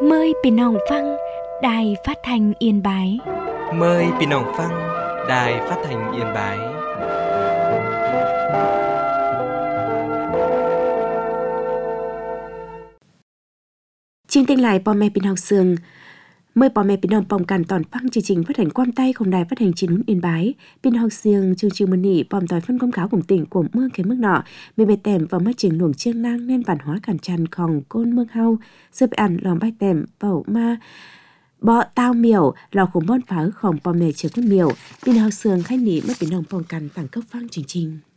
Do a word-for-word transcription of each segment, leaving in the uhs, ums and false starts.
Mờiพี่น้องฟังđài phát thanh Yên Bái. Mời พี่น้องฟัง đài phát thanh Yên Bái. Chương trình lại พ่อแม่พี่น้องซึ่งเมื่อพ่อแม่พี่น้องป้องกันตอนฟังchương trình phát hànhความใต้ของđài phát hành Chín Hún Yên Bái. พี่น้องซึ่งchương trìnhมื้อนี้พร้อมตอนphân công cáo của tỉnh củaเมืองcái mức nọ,มีใบแต้มvào mắt trường luồng chiêng nang nên văn hóa cản trànของcônเมืองเฮาซื้อไปอ่านลองใบแต้มเป่ามาบ่ตาวเหมียวเราคงบ่อนฝาของพ่อแม่เชื่อคนเหมียวพี่น้องซึ่งให้หนีเมื่อพี่น้องป้องกันต่างcấpฟังจริงๆ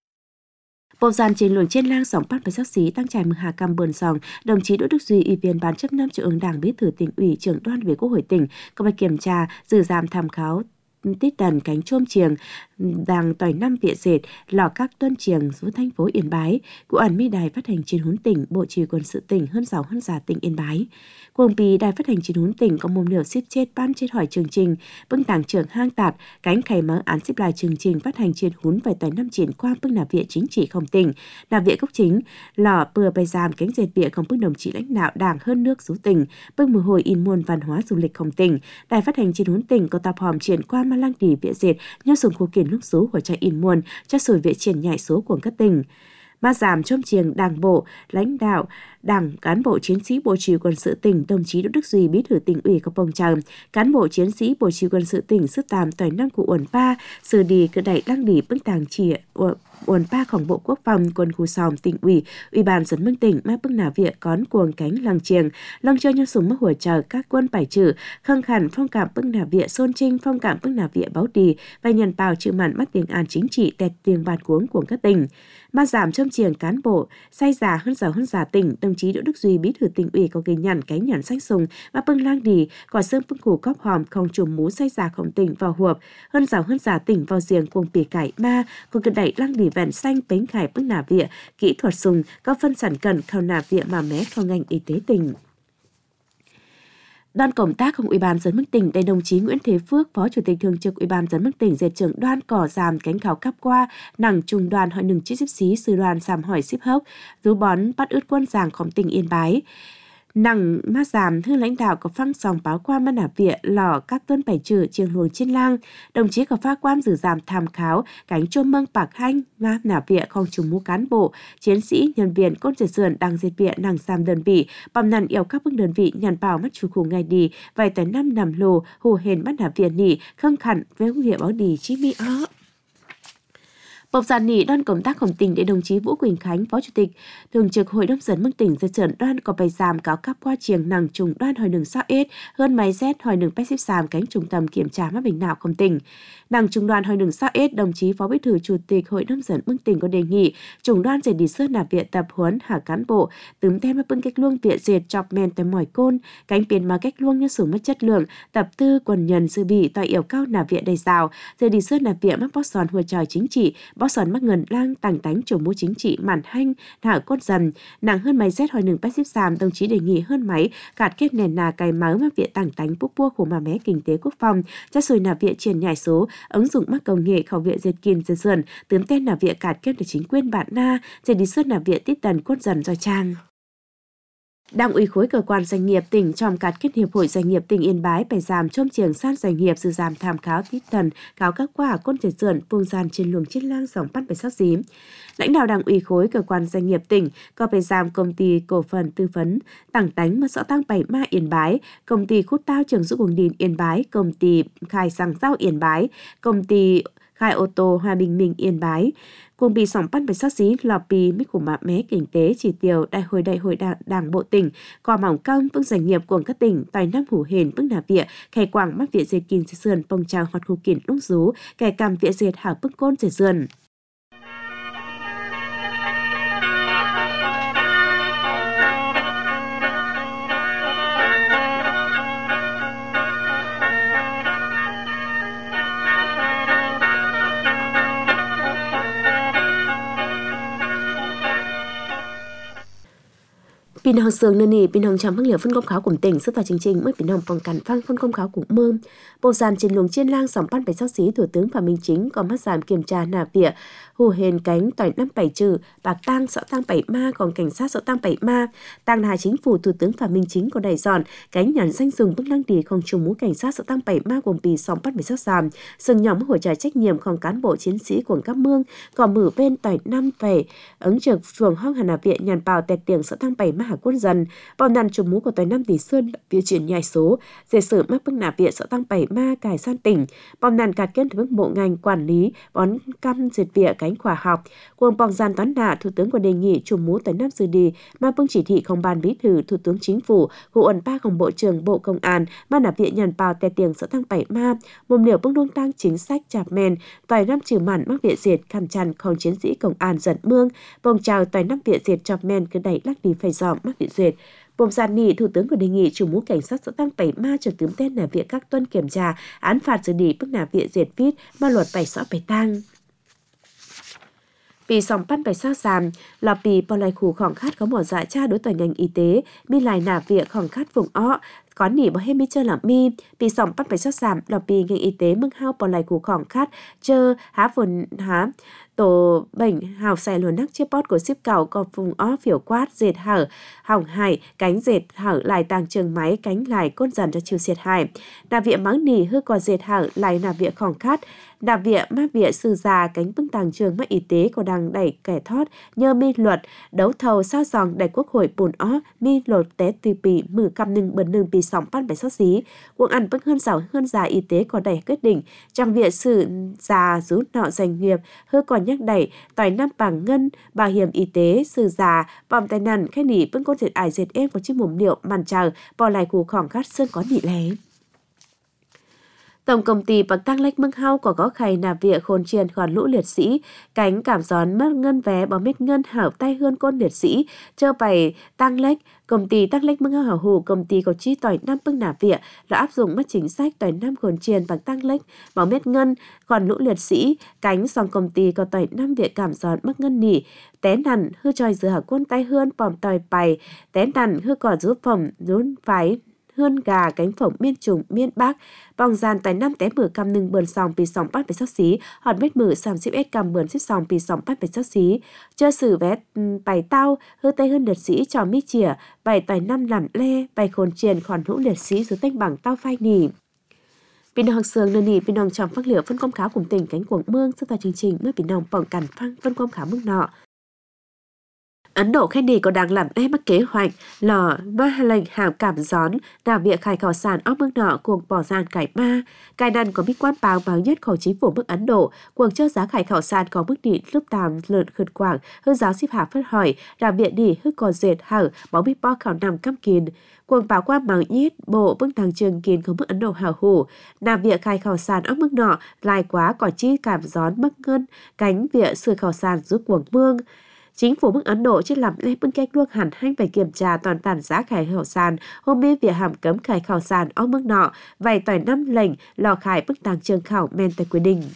Bộ dàn trên luồng trên lang sóng phát với sắc xí tăng trải mừng hà cam bờn sòng, đồng chí Đỗ Đức Duy ủy viên ban chấp năm Trung ương Đảng bí thư tỉnh ủy trưởng đoàn về Quốc hội tỉnh có bài kiểm tra dự giảm tham khảo tít đần cánh chôm chiềng đàng tỏi năm địa dệt lò các tuân chiềng xuống thành phố Yên Bái của ảnh mi đài phát hành Chín Hún tỉnh bộ chỉ quân sự tỉnh hơn sáu hơn giả tỉnh Yên Bái. Cuồng bì đài phát hành Chín Hún tỉnh có mồm liều ship chết ban chết hỏi chương trình bưng tảng trưởng hang tạt cánh khải mở án ship lại chương trình phát hành Chín Hún về tỏi năm triển qua bưng nạp viện chính trị không tỉnh nạp viện gốc chính lò bừa bày giam cánh dệt viện không bưng đồng chí lãnh đạo đảng hơn nước xứ tỉnh bưng mùa hồi in muôn văn hóa du lịch không tỉnh đài phát hành Chín Hún tỉnh có tập hòm triển qua ma lăng đỉ viện dệt nhau dùng khu kiến lúc số của trai in muôn cho sủi viện triển nhảy số của các tỉnh ma giảm chôm chiềng đảng bộ lãnh đạo đảng cán bộ chiến sĩ bộ chỉ quân sự tỉnh đồng chí Đỗ Đức Duy bí thư tỉnh ủy có phong trào cán bộ chiến sĩ bộ chỉ quân sự tỉnh sức tàm tỏi năm của uẩn pa xử đi cứ đẩy lăng đỉ bức tàng chỉ uẩn paของbộ quốc phòng quân khu sòm tỉnh ủy ủy ban dân mương tỉnh mang bức nà viện cón cuồng cánh lăng chiềng lăng chơi nhau súng mắc hỗ trợ các quân bài trừ khăng khẩn phong cảm bức nà viện xôn trinh phong cảm bức nà viện báo đi và nhận bào chữ mặn mắt tiếng an chính trị tẹt tiếng bàn cuống của các tỉnh ma giảm châm chiềng cán bộ say già hơn giàu hơn già tỉnh đồng chí Đỗ Đức Duy bí thư tỉnh ủy có ghi nhận cái nhận sách sùng và bưng lang đi quả xương bưng củ cóp hòm không chùm mũ say già không tỉnh vào hộp hơn giàu hơn già tỉnh vào giềng cuồng bì cải ma cùng cực đẩy lang đi vẹn xanh bánh khải bưng nà viện kỹ thuật sùng có phân sản cần khâu nà viện mà mé khâu ngành y tế tỉnh. Đoàn công tácของỦy ban dân mức tỉnh đại đồng chí Nguyễn Thế Phước, Phó Chủ tịch Thường trực Ủy ban dân mức tỉnh dệt trưởng đoàn cỏ giảm cánh khảo cấp qua nằng trung đoàn hỏi nừng chiếc xíp xí sư đoàn giảm hỏi ship hốc rú bón bắt ướt quân giàngของtỉnh Yên Bái. Nằng ma giảm thư lãnh đạo có phăng sòng báo qua ma nạp viện lò các tuân bảy trừ chiêng luồng trên lang đồng chí có pha quan dự giảm tham khảo cánh chôm mâng bạc hanh ma nạp viện không trùng mũ cán bộ chiến sĩ nhân viên côn trệt sườn đang diệt viện nằng giảm đơn vị bầm nằn yêu các bức đơn vị nhàn bảo mắt chủ khủ ngày đi vài tới năm nằm lồ hù hền bắt nạp viện nỉ khăng khẩn với hiệu báo đi chí mỹ ó. Bộc giản nỉ đoàn công tácของtỉnh để đồng chí Vũ Quỳnh Khánh, Phó Chủ tịch Thường trực Hội đồng dân mức tỉnh dệt trưởng đoàn có bài giảm cáo cấp qua chiềng nằng trùng đoàn hỏi nừng sao ết hơn máy Z hỏi nừng pet ship giảm cánh trung tâm kiểm tra mắt bình nào không tỉnh. Nằng trung đoàn hỏi nừng sao ết đồng chí Phó Bí thư Chủ tịch Hội đồng dân mức tỉnh có đề nghị trung đoàn sẽ đi sớt nạp viện tập huấn hạ cán bộ tấm tem bưng cách luông viện dệt chọc men tới mỏi côn cánh biển mà cách luông như sủng mất chất lượng tập tư quần nhân sư bị tại yêu cao nạp viện đầy rào rồi đi sớt nạp viện mắc bót sòn hùa trò chính trị bót sòn mắc ngần lang tàng tánh chủ mũ chính trị màn hanh thả cốt dần nàng hơn máy Z hỏi nừng pet ship giảm đồng chí đề nghị hơn máy cạt kết nền nà cài máu mắc viện tàng tánh bút bua của mà mé kinh tế quốc phòng cho sùi nạp viện triển nhảy số ứng dụng mắc công nghệ khẩu viện dệt kiên dệt dần tướm tên nạp viện cạt kết để chính quyền bạn na rồi đi xuất nạp viện tít tần cốt dần do trang. Đảng ủy khối cơ quan doanh nghiệp tỉnh trong cạt kết hiệp hội doanh nghiệp tỉnh Yên Bái phải giảm chôm chiềng san doanh nghiệp sự giảm tham khảo tít tần cáo các quả côn trệt dườn phương gian trên luồng trên lang dòng bắt phải sắc dím. Lãnh đạo đảng ủy khối cơ quan doanh nghiệp tỉnh có phải giảm công ty cổ phần tư vấn tảng tánh mà rõ tăng bảy ma Yên Bái, công ty khút tao trường giúp buồng đìn Yên Bái, công ty khai xăng rau Yên Bái, công ty khai ô tô Hòa Bình Minh Yên Bái. Cùng bị sòng bắt với sắc xí lò bì mít của mạ mé kinh tế chỉ tiêu đại hội đại hội đảng, đảng bộ tỉnh qua mỏng cong bước doanh nghiệp của các tỉnh tài năm hủ hền bước nạp viện khai quảng mắt viện dệt kinh sườn phong trào hoạt khu kiến lúc rú kẻ cầm viện dệt hảo bức côn dệt sườn. Pin hong sương nơi nỉ pin hong chăm phăng liều phân công khảo cùng tỉnh sức vào chương trình mới pin hong phòng cảnh phăng phân công khảo cùng mơm bộ dàn trên luồng chiên lang sòng pan bảy sáu xí thủ tướng Phạm Minh Chính có mắt giảm kiểm tra nà vỉa hù hền cánh tỏi năm bảy trừ bạc tang sợ tang bảy ma còn cảnh sát sợ tang bảy ma tang hà chính phủ thủ tướng Phạm Minh Chính có đẩy giòn cánh nhàn danh dùng bức lăng đi không trùng mũ cảnh sát sợ tang bảy ma gồm pì sòng pan bảy sáu giảm sừng nhóm hỗ trợ trách nhiệmของcán bộ chiến sĩ của các mương còn mở bên tỏi năm phải ứng trực chuồng hong hà nà vỉa nhàn bào tẹt tiền sợ tang bảy ma hà quân dần bao nàn trùng mũ của tỏi năm tỷ sơn vỉa chuyển nhảy số dễ sử mắc bức nà vỉa sợ tang bảy ma cải san tỉnh bao nàn cạt kết với bộ ngành quản lý bón căm diệt vỉa cánh khoa học cuồng bong gian toán đả thủ tướng có đề nghị trùng mũ tỏi năm dư đi mà bưng chỉ thị không ban bí thư thủ tướng chính phủ hộ ẩn baของbộ trưởng bộ công an mà nà vỉa nhàn bào tẹt tiền sợ tang bảy ma mồm liều bưng đôn tăng chính sách chạp men tỏi năm trừ mặn mắc vỉa diệt khăm chăn không chiến sĩ công an giận mương bông chào tỏi năm vỉa diệt chạp men cứ đẩy lắc đi phải dòm mắc vỉa diệt Bồm giàn nỉ thủ tướng có đề nghị chủ mũ cảnh sát sợ tăng bảy ma trở tướng tên nà vỉa các tuân kiểm tra án phạt xử lý bức nà vỉa diệt vít mà luật bảy rõ bảy tăng Pì sòng pan bảy sao giảm là pì bỏ lại khủ khỏng khát có mỏ dạ cha đối tỏi ngành y tế mi lại nà vỉa khỏng khát vùng ó có nỉ bỏ hết mi chơi là mi pì sòng pan bảy sao giảm là pì ngành y tế mưng hao bỏ lại khủ khỏng khát chơ há phồn há tổ bệnh hào xài luồn nắc chiếc bót của ship cầu có vùng ó phiểu quát dệt hở hỏng hải cánh dệt hở lại tàng trường máy cánh lại cốt dần cho chiều xiệt hải nà vỉa mắng nỉ hư còn dệt hở lại nà vỉa khỏng khát nà vỉa má vỉa sư già cánh bưng tàng trường mắt y tế có đang đẩy kẻ thoát nhờ mi luật đấu thầu sao dòng đẩy quốc hội bùn ó mi lột té tùy pì mử căm nưng bần nưng pì sòng pan bảy sáu xí cuộc ăn bưng hơn giàu hơn già y tế có đẩy quyết định trong vỉa sự già rút nọ doanh nghiệp hư còn nhắc đẩy tỏi năm bằng ngân bảo hiểm y tế sư già bom tai nạn khai nỉ bưng cốt dệt ải dệt êm vào chiếc mồm liệu màn chờ bỏ lại củ khỏng khát sơn có nỉ lé Tổng công ty bạc tăng lách mưng hao có có khay nà vỉa khôn triền khoản lũ liệt sĩ cánh cảm gión mất ngân vé bỏ mít ngân hảo tay hơn côn liệt sĩ chơ bày tăng lách công ty tăng lách mưng hao hảo hủ công ty có chi tỏi năm bưng nà vỉa đã áp dụng mất chính sách tỏi năm khôn triền bạc tăng lách bỏ mít ngân khoản lũ liệt sĩ cánh song công ty có tỏi năm vỉa cảm gión mất ngân nỉ té nằn hư tròi giữa hảo quân tay hơn bòm tỏi bày té nằn hư cỏ giúp phòng rún phái hơn gà cánh phổng miên trùng miên bác bong gian tại năm té mử cam nưng bờn sòng pì sòng bắt bảy sáu xí hòn mét mử sàm xíp ết cam bờn xíp sòng pì sòng bắt bảy sáu xí chơ sử vét bài tao hư tay hơn liệt sĩ trò mi chìa bài tài năm làm le bài khôn triền khoản hữu liệt sĩ dưới tanh bằng tao phai nỉ Pin hong sương nơi nỉ pin hong trong phát liệu phân công khảo cùng tỉnh cánh cuồng mương sức vào chương trình mới pin hong bỏng cằn phăng phân công khảo mương nọ Ấn Độ khen đi có đang làm em mắc kế hoạch lò ma lệnh hàm cảm gión đào việc khai khảo sản óc mức nọ cuồng bỏ gian cải ma cài đàn có biết quan báo báo nhất khẩu chính phủ mức Ấn Độ cuồng chơ giá khải khảo sản có mức đi lúc tàm lợn khẩn quảng hư giáo ship hạ phất hỏi đào biện đi hư còn dệt hở báo biết bo khảo nằm căm kín cuồng báo quan báo nhất bộ bức thằng trường kín có mức Ấn Độ hảo hủ đào việc khai khảo sản óc mức nọ lại quá có chi cảm gión mắc ngân cánh việc sửa khảo sản giúp cuồng mương Chính phủ mức Ấn Độ chưa làm lễ bưng cách luộc hẳn hành phải kiểm tra toàn tản giá khải khảo sản, hôm nay việc hàm cấm khải khảo sản ở mức nọ, vài tỏi năm lệnh lò khải bức tàng trường khảo men tại quy định.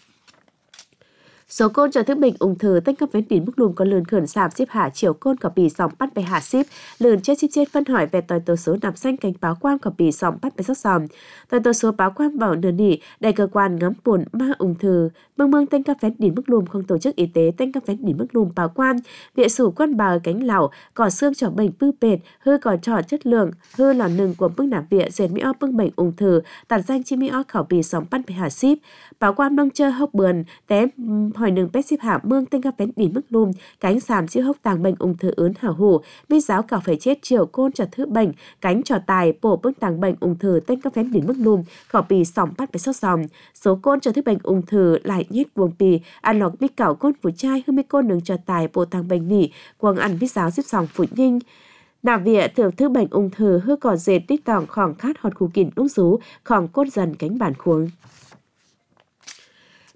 Số côn cho thức bệnh ung thư tăng cấp vén đỉnh mức lùm có lươn khẩn giảm xếp hạ chiều côn có bì sòng bắt bè hạ xếp lươn chết xếp chết phân hỏi về tỏi tố số nằm xanh cánh báo quan có bì sòng bắt bè sóc sòm tỏi tố số báo quan bảo nửa nỉ đại cơ quan ngắm buồn ma ung thư mương mương tăng cấp vén đỉnh mức lùm không tổ chức y tế tăng cấp vén đỉnh mức lùm báo quan viện sủ quan bào cánh lẩu cỏ xương trỏ bệnh bư pệt hư cỏ trỏ chất lượng hư lò nừng của bưng nạp viện dệt mỹ o bưng bệnh ung thư tản danh chi mỹ o khảo bì sòng bắt bè hạ xếp báo quan mông chơ hốc bườn té hỏi nừng pet xếp hạ mương tên các vén đỉnh mức lùm cánh sàm chiếc hốc tàng bệnh ung thư ớn hảo hủ bi giáo cả phải chết chiều côn cho thứ bệnh cánh trò tài bổ bưng tàng bệnh ung thư tên các vén đỉnh mức lùm khảo bì sòng bắt phải sót sòng số côn cho thứ bệnh ung thư lại nhét vuông bì ăn lọc bi cảo côn phủ chai hư mi côn nừng trò tài bổ tàng bệnh nỉ quăng ăn bi giáo xếp sòng phủ nhinh Nà vỉa thường thứ bệnh ung thư hư cỏ dệt tích tòng khỏng khát hột khu kìn ung rú khỏng cốt dần cánh bản khuống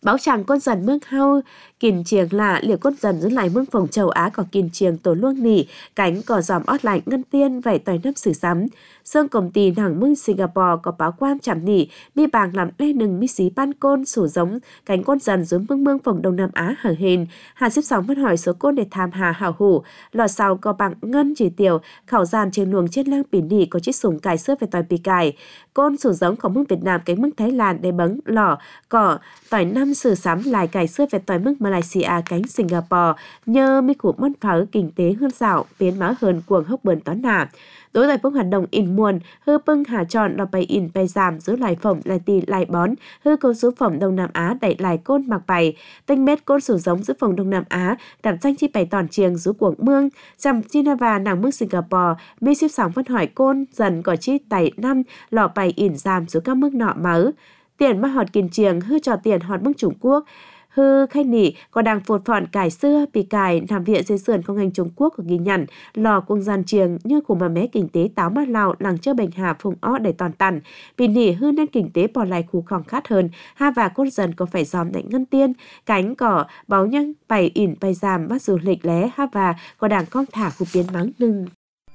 Báo chàng con dần mương hao kìn chiềng là liều con dần dẫn lại mương phòng châu Á có kìn chiềng tổ luông nỉ cánh cỏ giòm ót lạnh ngân tiên vậy tỏi nấp sử sắm sơn công ty nàng mương Singapore có báo quan chạm nỉ mi bàng làm lê nừng mi xí ban côn sủ giống cánh con dần dưới mương mương phòng Đông Nam Á hở hền hà xếp sóng vẫn hỏi số côn để tham hà hảo hủ lò sau có bằng ngân chỉ tiểu khảo giàn trên luồng chết lang pỉ nỉ có chiếc súng cài xưa về tỏi pì cài côn sủ giống có mương Việt Nam cánh mương Thái Lan để bấng lò cỏ tỏi năm sử sắm lại cài xưa về tỏi mương Malaysia cánh Singapore nhờ mi cụ món phở kinh tế hơn xảo biến máu hơn cuồng hốc bờn toán nà đối với phương hoạt động in muôn hư bưng hà tròn đọc bày in bày giảm giữ lại phẩm lại tì lại bón hư câu số phẩm Đông Nam Á đẩy lại côn mặc bày tinh mét côn sử giống giữ phòng Đông Nam Á đặt danh chi bày toàn chiêng giữ cuồng mương dằm Geneva nàng mương Singapore mi xếp sóng phân hỏi côn dần có chi tẩy năm lọ bày in giảm giữ các mức nọ máu tiền mắt họt kiên chiêng hư cho tiền họt mức Trung Quốc hư khách nỉ có đang phột phọn cải xưa bị cải nằm viện dưới sườn công hành Trung Quốc có ghi nhận lò cung gian chiềng như của mà mé kinh tế táo mát lào làng chơi bệnh hà phùng ó đầy toàn tần bị nỉ hư nên kinh tế bỏ lại khu khoảng khát hơn ha và cốt dần có phải dòm đánh ngân tiên cánh cỏ báo nhăng bày ỉn bày giảm bắt du lịch lé ha và có đảng con thả khu biến mắng nưng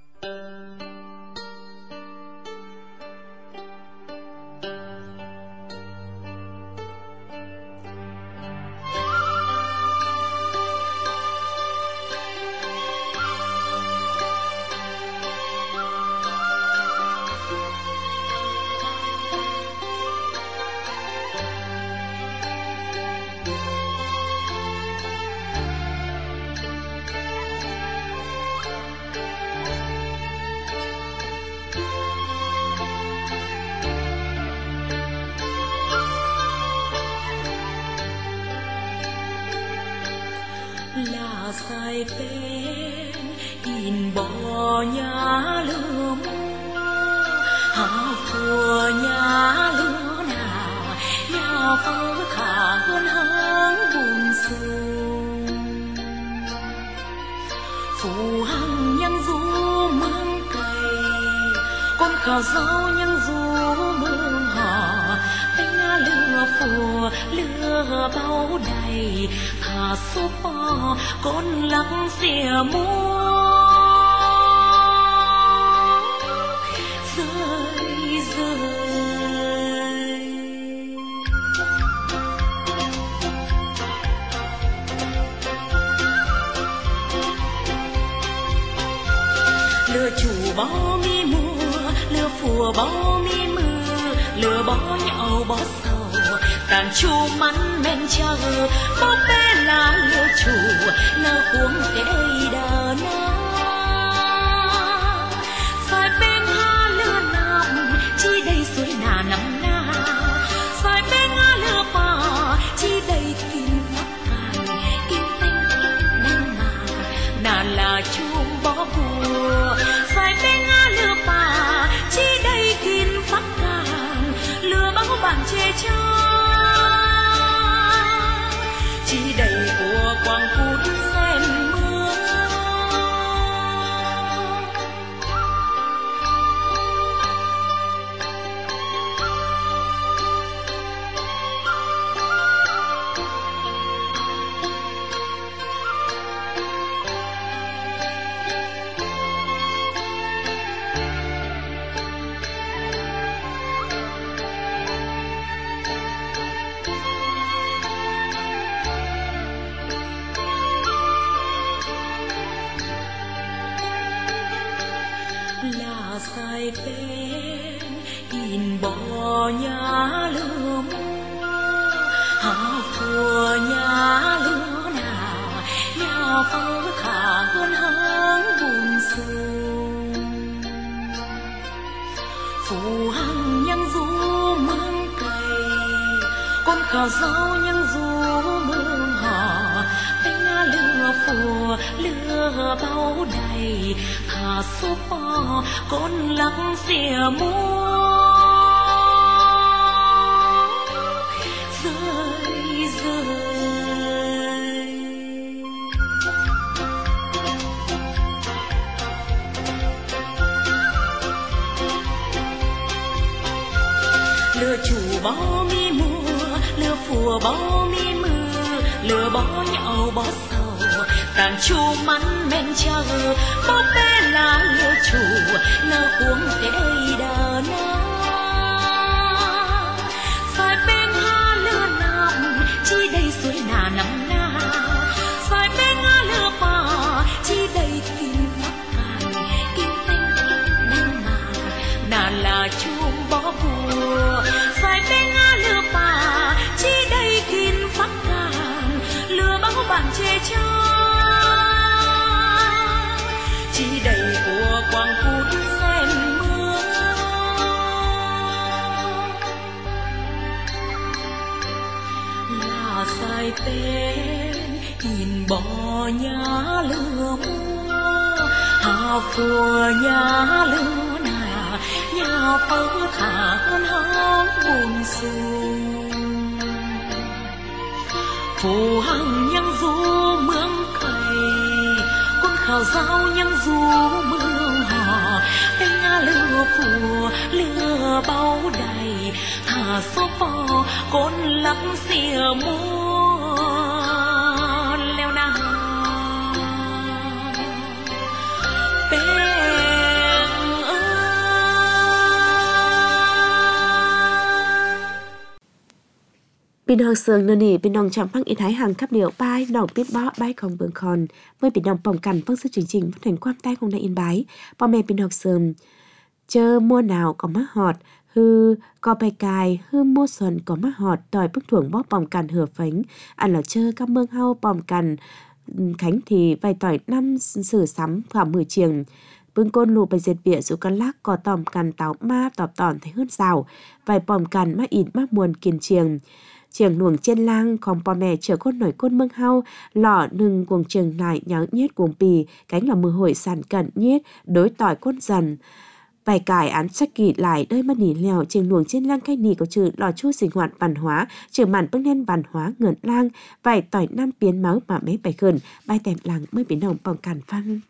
là sai bên in bò nhà lửa mua hào thua nhà lửa nào nhà phơ khả hơn háng buồn sung phù hằng nhân du mương cày con khảo rau nhân du mương họ đánh lửa phù lửa bao đầy thả số bò con lắng xìa mua rơi rơi lửa chủ bao mi mùa lửa phùa bao mi mưa lửa bó nhậu bó sầu tàn chu mắn men chờ bó bé là lửa chủ nở cuống cái đây đờ na sai bên ha lửa nằm chi đây suối nà nằm na sai bên ha lửa bò chi đây kim phát càn kim tinh kim đen mà nà là chuông bó bùa sai bên ha lửa bò chi đây kim phát càn lửa bao bàn chê cho chi đầy của quang phút xem mưa là sai bên in bò nhà lửa mua hào thua nhà lửa nào nhà phơ khả hơn háng buồn sung phù hằng nhân du mương cày con khảo rau nhân du mương họ đánh lửa phùa lửa bao đầy thả số bò con lắng xìa mua rơi rơi lửa chủ bao mi mùa lửa phùa lùa bao mi mưa lừa bỏ nhau bỏ sầu tàn chu mắn men chờ bao bé là lừa chủ nơ cuống thế đây đờ na phải bên ha lừa nằm chi đây suối nà nằm na phải bên ha lừa bò chi đây kim phát cài kim thanh kim đăng mà nà là chuông bó bùa phải bên ha lừa bò chi đây kim phát cài lừa bao bạn chê cha chi đầy của quang cút sen mưa là sai tên nhìn bò nhá lừa mua hà phùa nhá lừa nà nhà phớ thả hơn hóng buồn xuông phù hằng nhân du mương cày con khảo giao nhân du mương hò anh nga lừa phùa lừa bao đầy thả số bò con lắm xìa mua leo na Bình hằng sương nơ nỉ bình hằng chạm phăng ý thái hàng khắp điệu bay nòng biết bó bay không bường khòn mới bình hằng bỏng cằn phăng sức chương trình phát hành quan tay không đại yên bái bò mẹ bình hằng sương chơ mua nào có má họt hư có bài cài hư mua xuân có má họt đòi bức thuồng bó bỏng cằn hửa phánh ăn là chơ các mương hau bỏng cằn khánh thì vài tỏi năm sử sắm khoảng mười chiềng bưng côn lù bài dệt bịa dù căn lắc có tòm cằn táo ma tọp tòn thấy hớt rào vài bỏng cằn má ịn má muôn kiên chiềng chiềng luồng trên lang không bò mẹ chở côn nổi côn mương hau lọ nừng cuồng trường lại nháo nhét cuồng pì cánh là mưa hội sàn cận nhét đối tỏi côn dần vài cải án chắc kỳ lại đơi mắt nỉ lèo chiềng luồng trên lang cái nỉ có chữ lò chu sinh hoạt văn hóa trừ màn bưng lên văn hóa ngợn lang vài tỏi năm biến máu mà mấy bài khẩn bài tèm làng mới biến đồng bỏng càn phăng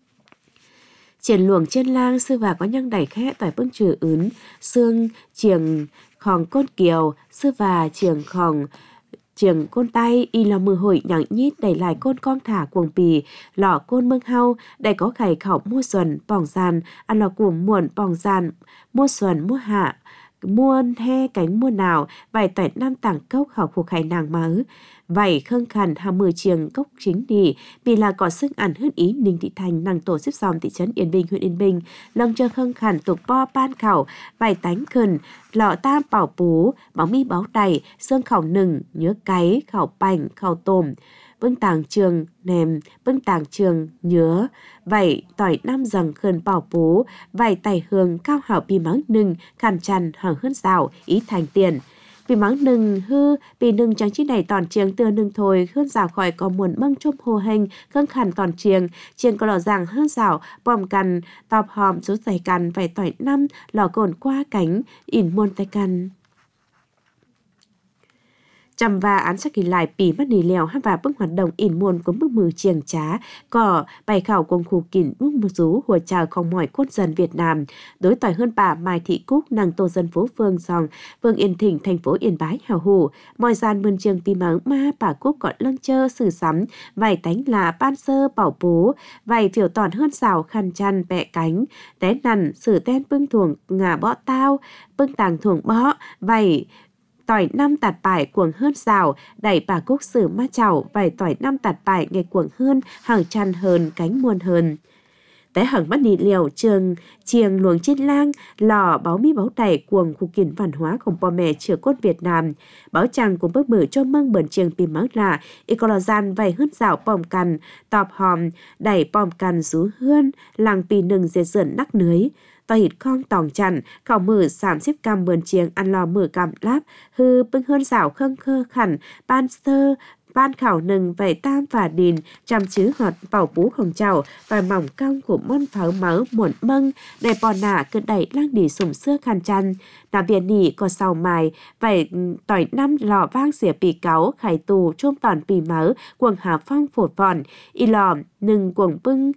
chiềng luồng trên lang sư và có nhăng đẩy khẽ tỏi bưng trừ ướn xương chiềng khòng côn kiều sư và chiềng khòng chiềng côn tay y là mưa hội nhặng nhít đẩy lại côn con thả cuồng pì lọ côn mương hau đẩy có khải khảo mua xuân bỏng giàn ăn lò cuồng muộn bỏng giàn mua xuân mua hạ muôn he cánh muôn nào vài tỏi năm tảng cốc khảo cuộc khải nàng máu vậy khương khẩn hà mười chiềng cốc chính đi vì là có sức ảnh hứt ý Ninh Thị Thành nàng tổ xếp dòng thị trấn Yên Bình huyện Yên Bình lông chơi khương khẩn tục po ban khảo vài tánh khẩn lọ tam bảo bú báo mi báo đầy xương khảo nừng nhớ cái khảo bành khảo tôm bưng tàng trường nèm bưng tàng trường nhớ vậy tỏi năm rằng khẩn bảo bú vậy tài hương cao hảo bì mắng nừng khăn chăn hở hớt rào ý thành tiền vì mắng nừng hư vì nừng trắng chi này toàn chiêng tưa nừng thôi hơn rào khỏi có muôn măng chôm hồ hình khương khăn toàn chiêng chiêng có lò giàng hơn rào bòm cằn tọp hòm rút giày cằn vài tỏi năm lò cồn qua cánh ỉn muôn tay cằn chăm và án sắc kỳ lại pì mắt nỉ lèo hát và bức hoạt động ỉn muôn của bức mừ chiềng trá cỏ bài khảo cùng khu kỉnh bức mù rú hùa chào không mỏi cốt dân Việt Nam đối tỏi hơn bà Mai Thị Cúc nàng tổ dân phố Phương Dòng Phương Yên Thịnh thành phố Yên Bái hào hủ mọi gian mươn trường pì mắng ma bà Cúc gọi lâng chơ sử sắm vài tánh là ban sơ bảo bố vài phiểu tòn hơn xào khăn chăn bẹ cánh té nằn sử ten bưng thuồng ngà bõ tao bưng tàng thuồng bõ vài tỏi năm tạt bài cuồng hơn rào đẩy bà Cúc sử ma chảo vài tỏi năm tạt bài ngày cuồng hơn hàng chăn hơn cánh muôn hơn té hẳn mắt nị liều trường chiềng luồng trên lang lò báo mi báo đẩy cuồng khu kiến văn hóaของพ่อแม่เชื้อcốt Việt Nam báo chàng cùng bước mở cho măng bẩn chiềng pì mắng là ecologan vài hứt rào bòm cằn tọp hòm đẩy bòm cằn rú hươn làng pì nừng dệt dởn nắc nưới tòa hít con tòng chặn khảo mở sám xếp cam bờn chiêng ăn lò mở cam láp hư bưng hơn rào khâng khơ khẩn ban sơ ban khảo nừng vầy tam và đìn chăm chứ họt bảo bú hồng chảo và mỏng cong của môn pháo máu muộn mâng đầy bò nả cứ đẩy lang đỉ sủng xưa khăn chăn nà biển nỉ có sào mài vầy tỏi năm lò vang xỉa pì cáu khải tù chôm tòn pì máu cuồng hà phong phột vòn y lò nừng cuồng bưng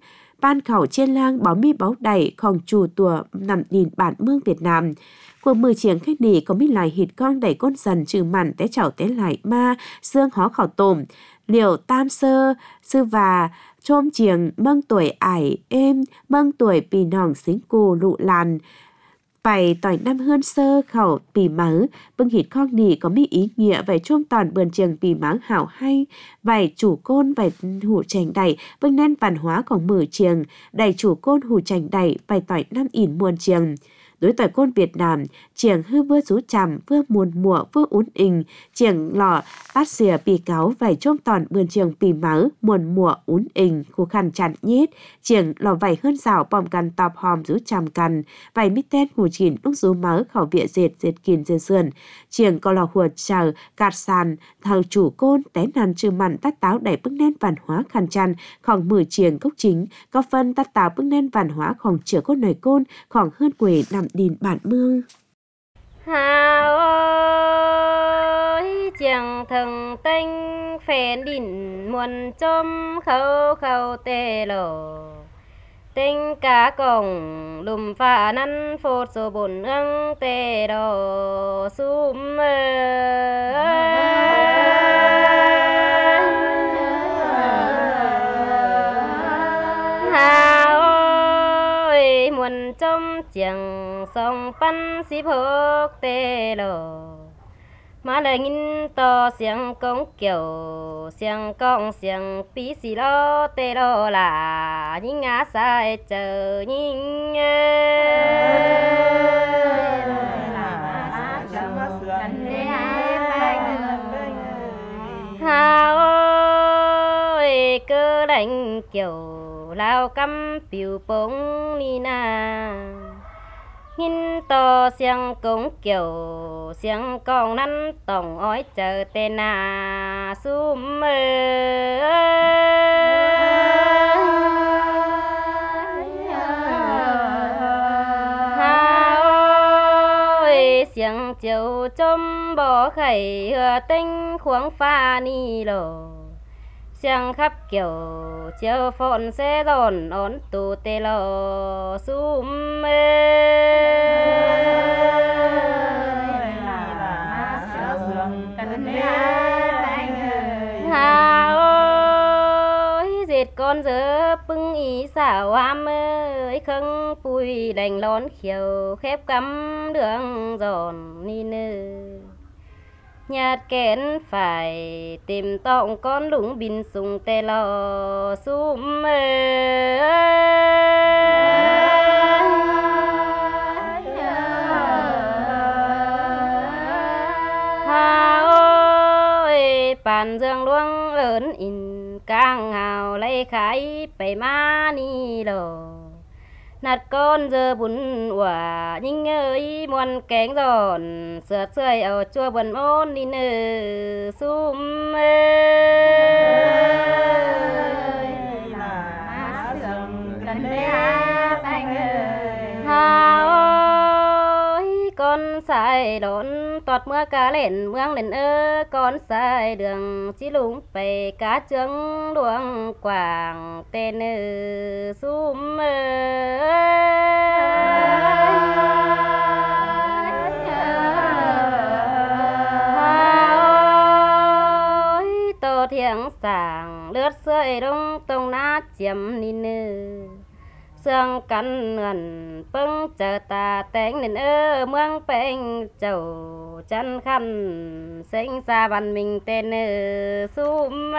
ban khẩu trên lang báo mi báo đẩy khòng chủ tùa nằm nhìn bản mương Việt Nam. Cuộc mười chiếng khách nỉ có mi lại hịt con đẩy con dần trừ mặn té chảo té lại ma, xương hó khảo tồm, liều tam sơ, sư và chôm chiếng mâng tuổi ải êm, mâng tuổi pì nòng xính cù lụ làn. Bảy tỏi năm hơn sơ khẩu pì mớ, bưng hịt con nỉ có mi ý nghĩa vậy chôm toàn bườn chiếng pì mớ hảo hay, vậy chủ côn vậy hủ chành đẩy, bưng nên văn hóaของmười chiếng, đẩy chủ côn hủ chành đẩy, vậy tỏi năm ỉn muôn chiếng. Đối tỏi côn Việt Nam, chiếng hư vừa rú chằm, vừa muôn mùa, vừa ún ình, chiếng lọ, tát xìa pì cáo, vảy trông tòn bươn chiếng pì máu, muôn mùa ún ình, khu khăn chặn nhết, chiếng lọ vảy hơn rào bòm căn tọp hòm rú chằm căn, vảy mít tên hù chỉn lúc rú máu khẩu bịa dệt dệt kín dệt sườn, chiếng có lọ huột chờ, cạt sàn, thằng chủ côn, té nàn trừ mặn tát táo đẩy bức nén văn hóa khăn chăn, khoảng mười chiếng gốc chính, có phân tát táo bức nén văn hóa khoảng chữa côn nồi côn, khoảng hơn quỷ nằm điền bản mương. Hà ơi chẳng thần tinh phèn đỉnh muôn chôm khâu khâu tê lộ tinh cá cổng lùm phá năn phốt số bồn ưng tê đồ xùm Hà ơi muôn chôm chẳng sông pan xí phước tê lộ mà lời nhìn to xiang công kiểu xiang công xiang pí xí lo tê lộ là những ngã sai chờ những Hà ơi cơ đánh kiểu lao căm biểu bóng ni na Nhìn to xiang công kiểu xiang công năn tổng ói chờ tên à xùm Hà ơi xiang chiều chôm bỏ khẩy hừa tinh khoáng pha ni lộ xiang khắp kiểu chiều phồn xe đồn ổn tù tê lộ xùm Hà ơi dệt con dơ bưng ý xảo am ơi khâng bùi đành lón khiều khép cắm đường giòn ni nư nhạt kén phải tìm tọng con lũng bình sùng tê lò xùm Hà ơi bàn dương luông lớn in càng hào lấy khái bày má ni lò nạt con giờ bún quả nhưng ơi muôn cánh giòn sửa sơi ở chua buồn ôn đi nơ xum Hà ơi con sai đón tọt mưa cá lên mương lên ơ con sai đường chỉ lúng bày cá trứng luồng quảng tên ơ xum thiêng sàng lướt sợi đông tông nát chiếm ni nư xương cắn ngần bưng chờ ta tén nên ơ mương bênh chầu chân khăn sinh xa văn mình tên ơ xúm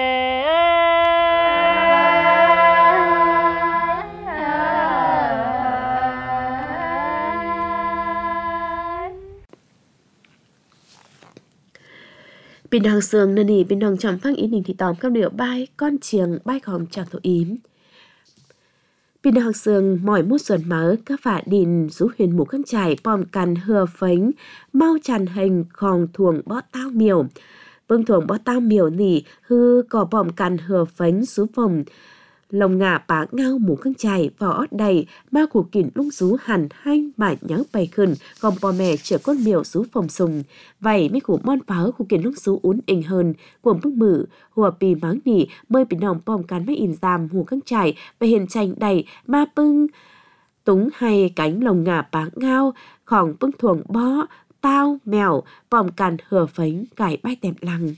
Bên đằng sườn nên đi bên đằng chậm phăng ý đình thì tóm các điệu bay con chiềng bay khòng chào thổ ím. Bên đằng sườn mỏi mút xuân mớ các phả đình rú huyền mũ khăn chải bòm cằn hừa phánh mau tràn hình khòng thuồng bó tao miều. Bưng thuồng bó tao miều nỉ hư có bòm cằn hừa phánh rú phòng lồng ngà bá ngao mù khương chài vỏ đầy ma của kỉn lung rú hẳn hanh mà nhớ bày khẩn gom bò mẹ chở con miều rú phòng sùng vậy mấy của mon pháo của kỉn lung rú uốn ình hơn của bức mử hùa bì máng nỉ mơi bị nòng bom cán mấy in giam hù khương chài và hiện tranh đầy ma bưng túng hay cánh lồng ngà bá ngao khỏng bưng thuồng bó tao mèo bom càn hừa phánh cải bách tèm lăng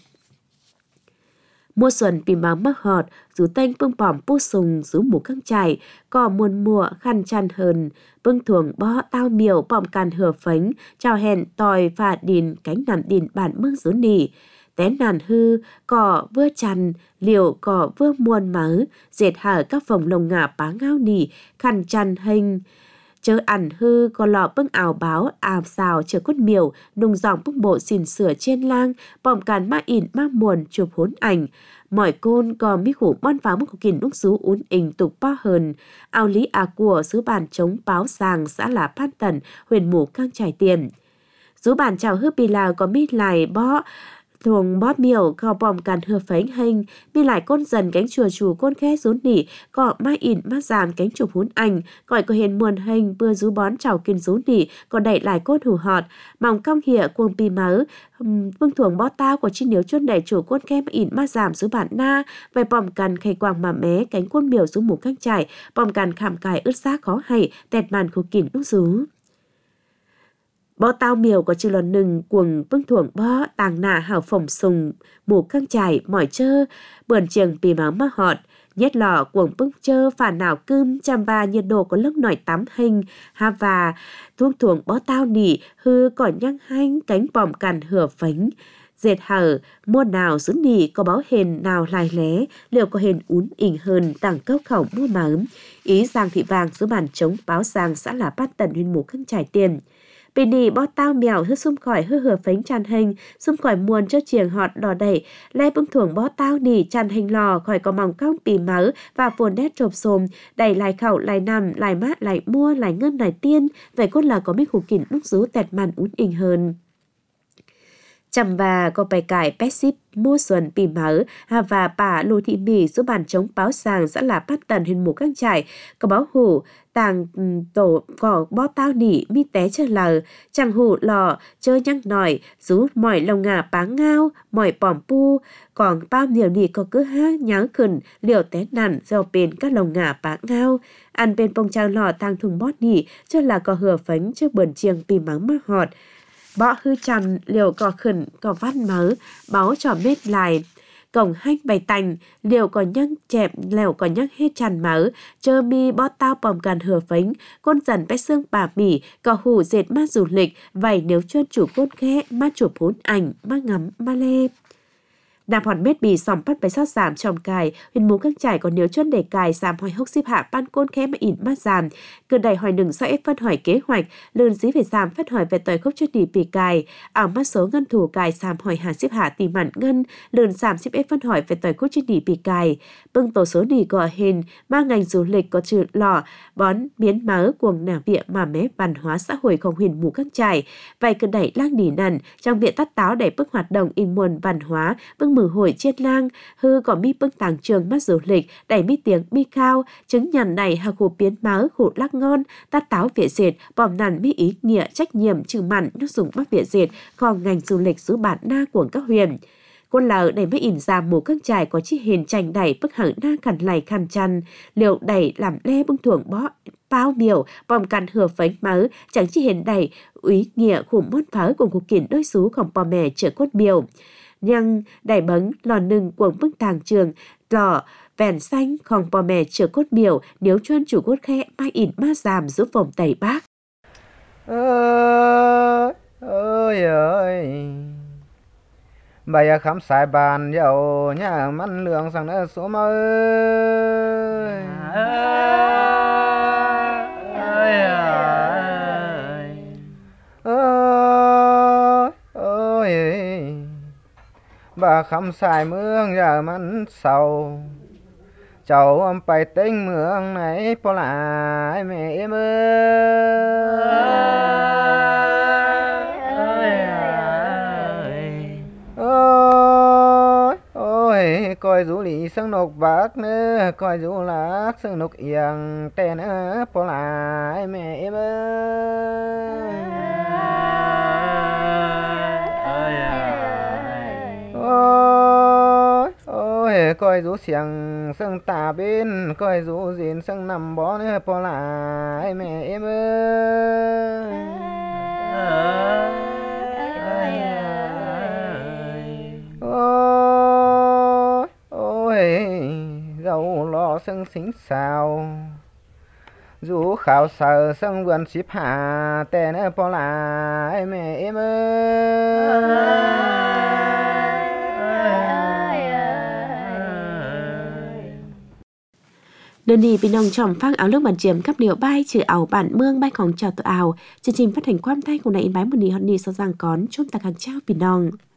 mùa xuân bị máu mắc họt rú tênh bưng bỏm pu sùng rú mù căng chài cò muôn mùa khăn chăn hờn bưng thuồng bó tao miều bỏm càn hừa phánh chào hẹn tòi phà đìn cánh nằm đìn bản mương rú nỉ tén nàn hư cỏ vưa chăn liều cỏ vưa muôn mớ dệt hở các phòng lồng ngà bá ngao nỉ khăn chăn hình chớ ẩn hư có lọ bưng ảo báo ảo xào chờ cốt miều nung dòng bưng bộ xìn sửa trên lang bỏm càn ma ỉn ma muồn chụp hốn ảnh mỏi côn có mi khủ bon pháo mức kìn đúc xú uốn ình tục pa hờn ao lý à của xứ bàn chống báo sàng xã là Phan Tần huyền mù căng trải tiền xứ bàn chào hư bì lào có mi lại bó thuồng bóp miều có bòm càn hừa phánh hình mi lại côn dần cánh chùa chù côn khe rốn nỉ có mai in mắt giảm cánh chụp hún ảnh gọi có hiền muôn hình bưa rú bón chào kiên rốn nỉ có đẩy lại côn hủ họt mỏng cong hịa cuồng pì mớ vương thuồng bó tao của chi nếu chuôn đẩy chủ côn khe mai in mắt giảm rú bản na về bòm càn khay quàng mà mé cánh côn miều rú mù căng trải bòm càn khảm cài ướt xác khó hay tẹt màn khô kỉnh đúc rú bó tao miều có chữ lòn nừng cuồng bưng thuồng bó tàng nạ hào phồng sùng mù căng chải mỏi chơ bờn chiềng pì máu ma họt nhét lò cuồng bưng chơ phản nào cơm chăm ba nhiệt độ có lớp nổi tắm hình ha và thuốc thuồng bó tao nỉ hư còn nhăng hanh cánh bòm cằn hửa phánh dệt hở mua nào giữ nỉ có báo hền nào lại lé liệu có hền ún ỉnh hơn tàng cốc khẩu mua mớm ý Giang Thị Vàng giữ bàn chống báo Giang xã là Phan Tần huyện mù căng trải tiền bì nỉ bó tao mèo hư xung khỏi hư hừa phánh tràn hình xung khỏi muôn cho chiềng họt đỏ đẩy lai bưng thuồng bó tao nỉ tràn hình lò khỏi có mỏng cong pì máu và phồn đét trộp xồm đẩy lại khẩu lại nằm lại mát lại mua lại ngân lại tiên vậy cốt là có mấy khủ kỉnh lúc rú tẹt màn ún ình hơn chầm và có bài cải pét ship mua xuân pì mớ hà và bà Lô Thị Mì giúp bàn chống báo sàng xã là Phan Tần huyện mù căng trải có báo hủ tàng tổ cỏ bó tao nỉ mi té chờ lờ chẳng hủ lò chơi nhăng nổi rú mỏi lồng ngà bá ngao mỏi bỏm pu còn bao nhiều nỉ có cứ hát nháo khẩn liều té nằn do bên các lồng ngà bá ngao ăn bên bông trang lò tàng thùng bót nỉ cho là có hừa phánh trước bờn chiêng pì mắng mắc họt bọ hư chằn liều cò khẩn cò văn mớ báo trò mết lại cổng hách bày tành liều có nhắc chẹp lèo có nhắc hết chằn mớ chơ mi bó tao bòm càn hừa phánh côn dần bét xương bà mỉ cò hủ dệt mát du lịch vảy nếu chuyên chủ côn khẽ mát chụp hốn ảnh mát ngắm ma lê đạp hòn mết bì sòng bắt bày sót giảm tròm cài huyền mù căng trải còn nếu chuân để cài giảm hỏi hốc xếp hạ ban côn khẽ mà ỉn mát giảm cứ đầy hỏi đừng do ép phân hỏi kế hoạch lươn dí về giảm phát hỏi về tời khốc chuất đi bì cài ảo mắt số ngân thủ cài giảm hỏi hà xếp hạ tìm mặn ngân lươn giảm xếp ép phân hỏi về tời khốc chuất đi bì cài bưng tổ số đi gò hình mang ngành du lịch có trừ lò bón biến mớ cuồng nà bịa mà mé văn hóa xã hộiของhuyền mù căng trải vậy cứ đẩy lang đỉ nằn trong viện tắt táo đẩy bức hoạt động in muôn văn hóa bưng mử hội chiết lang hư có mi bưng tàng trường mắt du lịch đẩy mi tiếng mi cao chứng nhằn này hà khổ biến máu khổ lắc ngon tát táo việt dệt bòm nằn mi ý nghĩa trách nhiệm trừ mặn nó dùng mắt việt dệt còn ngành du lịch giữ bản na của các huyền côn lờ đẩy mới ỉn ra mù căng trải có chi hiền tranh đẩy bức hở na khẩn lầy khăn chăn liệu đẩy làm le bưng thuồng bó bao miều bòm cằn hừa phánh mớ chẳng chi hiền đẩy úy nghĩa khủng môn pháo cùng cuộc kiển đôi xúของbò mè chở cốt miều nhưng đẩy bấng lò nừng cuồng bức tàng trường lò vèn xanhของbò mè chở cốt miều nếu chuyên chủ cốt khe mai ỉn ma giảm giúp vòng tẩy bác ơi ơi ơi bây khám xài bàn dầu nhà mắn lượng sang nữa số mơ ơi ơi ơi bà khám xài mương giờ mắn sầu cháu ông phải tính mương này bỏ lại mẹ em ơi ôi ôi coi rú lì sưng nục bạc nữa coi rú lạc sưng nục yên tên nữa bỏ lại mẹ em ơi ôi ôi coi rú xiềng sưng tà bên coi rú gìn sưng nằm bó nữa bỏ lại mẹ em ơi ôi ôi dầu lò sưng xính xào rú khảo sờ sưng vườn xíp hạ tên nữa bỏ lại mẹ em ơi Đơn đi bên nông tròm phang áo nước bản chiếm cấp điệu bay trừ ảo bản mương bayของchào tự ảo chương trình phát hành quam tay của này in bái một nì hòn nì sau giang cón chôm tạc hàng trao bên nông